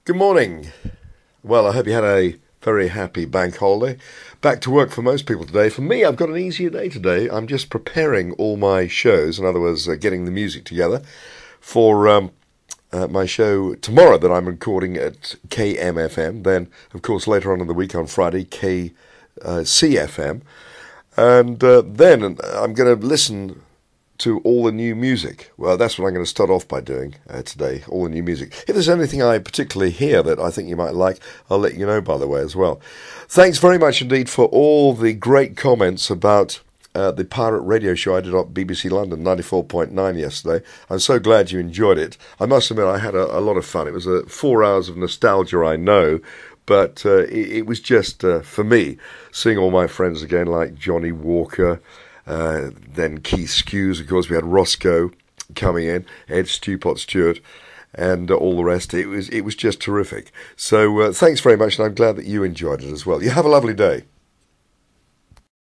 Good morning. Well, I hope you had a very happy bank holiday. Back to work for most people today. For me, I've got an easier day today. I'm just preparing all my shows, in other words, getting the music together for my show tomorrow that I'm recording at KMFM. Then, of course, later on in the week on Friday, KCFM. And then I'm going to listen to all the new music. Well, that's what I'm going to start off by doing today, all the new music. If there's anything I particularly hear that I think you might like, I'll let you know, by the way, as well. Thanks very much indeed for all the great comments about the pirate radio show I did on BBC London 94.9 yesterday. I'm so glad you enjoyed it. I must admit I had a lot of fun. It was 4 hours of nostalgia, I know, but it was just, for me, seeing all my friends again, like Johnny Walker, then Keith Skews, of course, we had Roscoe coming in, Ed Stewpot Stewart, and all the rest. It was just terrific. So thanks very much, and I'm glad that you enjoyed it as well. You have a lovely day.